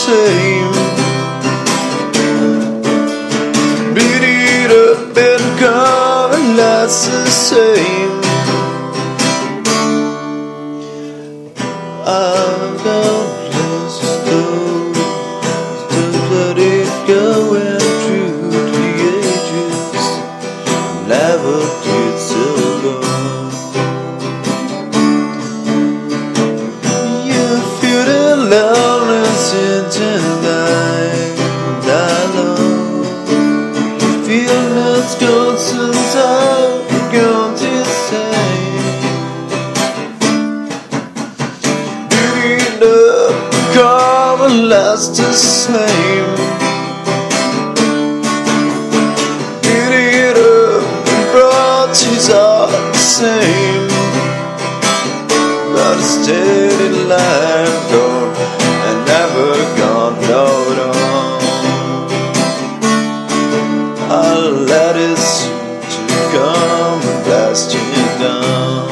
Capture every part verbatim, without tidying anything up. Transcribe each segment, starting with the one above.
same. Beat it up and come and that's the same. I've got less stories to let it go and through the ages. Never did so long. You feel the loneliness in life that long. You feel that's gone since I've gone to say. Beating up, come and last the same. Beating up, and branches are the same. But a steady life gone and never gone, no, no. I'll let it soon to come and blast you down.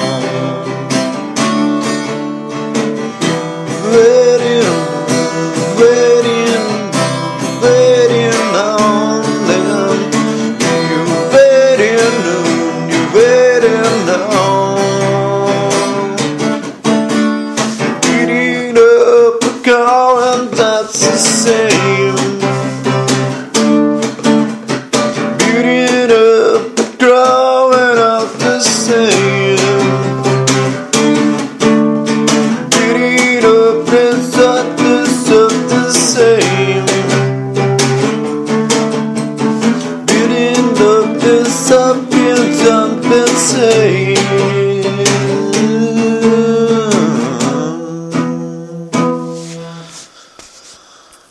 Waiting, waiting, waiting on them. You waiting, you waiting on. Beating up a car and that's the same. Beating up a growing up the same. Beating up and sadness of the same. Beating up the sapiens and the same.